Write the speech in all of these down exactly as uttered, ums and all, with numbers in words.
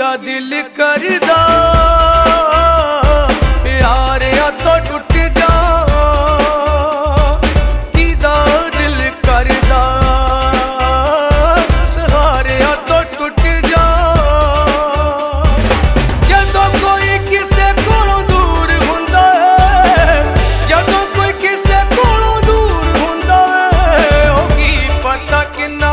किदा दिल करदा प्यारिया तो टुट जा, किदा दिल करदा सहारिया तो टुट जा। जदों कोई किसे कोलों दूर हुंदा है, जदों कोई किसे कोलों दूर हुंदा है, ओ की पता किन्ना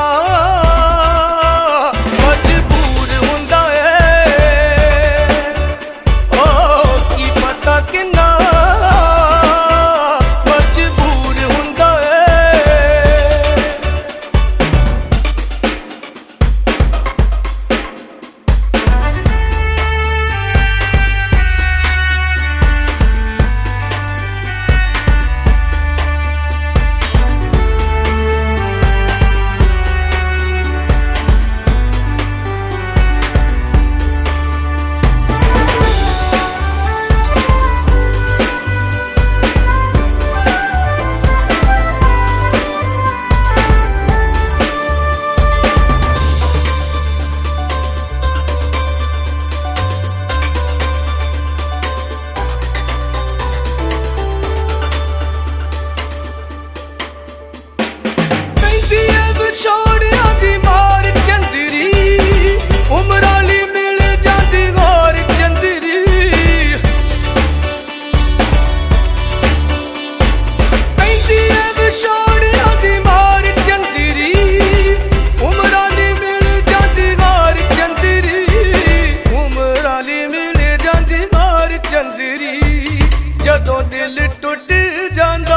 जदों दिल टुट जांदा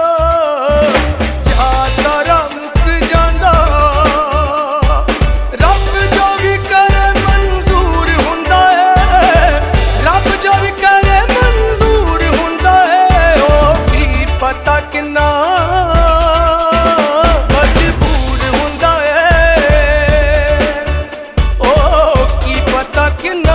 जा सारा मुक जांदा। रब जो भी करे मंजूर हुंदा है, रब जो भी करे मंजूर हुंदा है, ओ की पता किन्ना मजबूर हुंदा है, ओ की पता किन्ना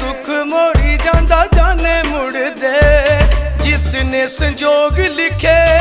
संजोग लिखे